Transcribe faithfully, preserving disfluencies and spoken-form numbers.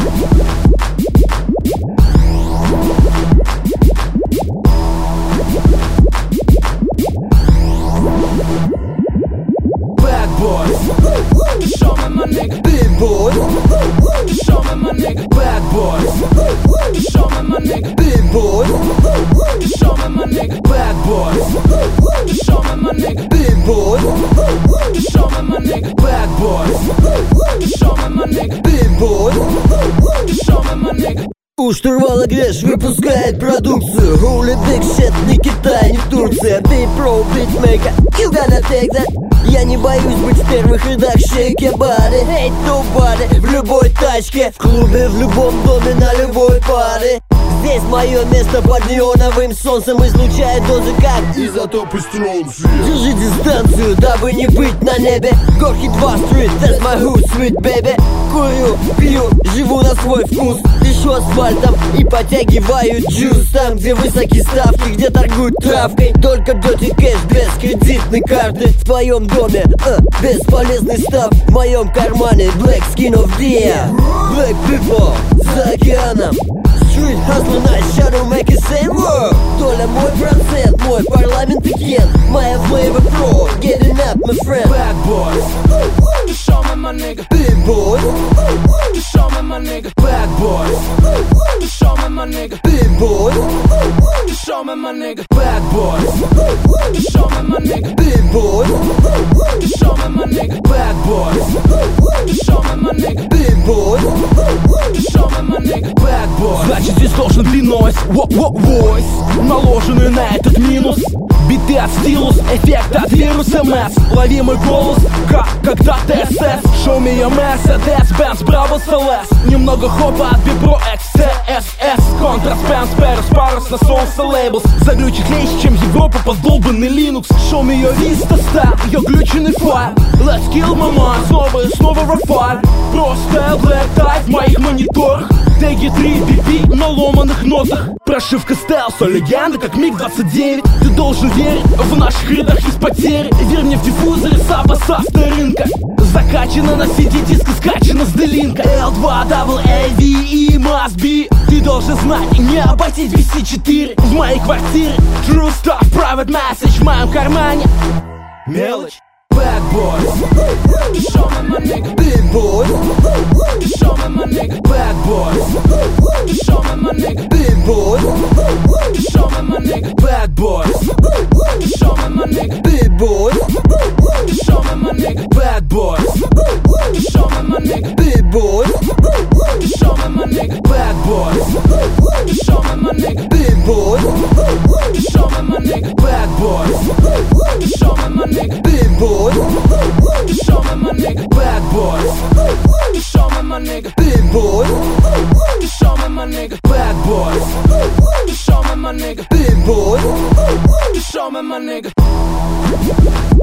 Bad boys, show me my nigga. Big boy, show me my nigga. Bad boys, show me my nigga. Big boy, show me my nigga. Bad boys, show me my nigga. Big boy, show me my nigga. Bad boys, show me my nigga. Big boy, show me my nigga. У штурвала Греш выпускает продукцию. Holy big shit, не Китай, не Турция. Big pro, beatmaker, you gotta take that. Я не боюсь быть в первых рядах, shake your body, hate nobody. В любой тачке, в клубе, в любом доме, на любой паре. Здесь мое место под неоновым солнцем излучает дозы как изотопы стронция. Держи дистанцию, дабы не быть на небе. Горький два стрит, that's my hood, sweet baby. Курю, пью, живу на свой вкус. Дышу асфальтом и подтягиваю джуз. Там, где высокие ставки, где торгуют травкой. Только dirty кэш без кредитной карты. В твоем доме, э, бесполезный став. В моем кармане black skin of deer. Black people за океаном. Street hustle, night shadow, make it same world. Доля мой процент, мой парламент и кен. Моя flavor pro, getting up, my friend. Bad boys, show me my nigga. Big boy, show me my nigga. Bad boys, show me my nigga. Big boy, show me my nigga. Bad boys, show me my nigga. Big boy, show me my nigga. Bad boys, show me my nigga. Big boy, show me my nigga. Bad boys. Значит, здесь должен длинной voice, наложенный на этот минус. Биты от стилус, эффект от вируса эм эс. Лови мой голос, как когда-то эс эс. Show me your Mercedes, Benz, Bravo, эс эл эс. Немного хопа от Bipro X C S S. Контраст, Benz, Paris, Paris на солнце лейблс. Заглючит легче, чем Европа под долбанный Linux. Show me your Vista Star, ее глюченный файл. Let's kill my mind, снова и снова рафаль. Просто Black Tie в моих мониторах. Теги три би пи на ломаных нотах. Прошивка стелса, легенда как миг двадцать девять. Ты должен верить, в наших рядах есть потери. Верь мне в диффузоре Саба с авторынка. Закачана на си ди-диск и скачана с делинка. эл два дабл эй ви и must be. Ты должен знать и не обойтись без си четыре. В моей квартире True Stuff, Private Message. В моем кармане мелочь. Bad boys, show me my nigga. Big boy, show me my nigga. Bad boys, show me my nigga. Big boy, show me my nigga. Bad boys, show me my nigga. Big boy, show me my nigga. Bad boys, show me my nigga. Big boy, show me my nigga. Bad boys, show me my nigga. Big boy, show me my nigga. Bad boys, show me my nigga. Big boy, show me my nigga. Bad boys, show me my nigga. Big boy, show me my nigga. Bad boys, show me my nigga. Big boy, show me my nigga.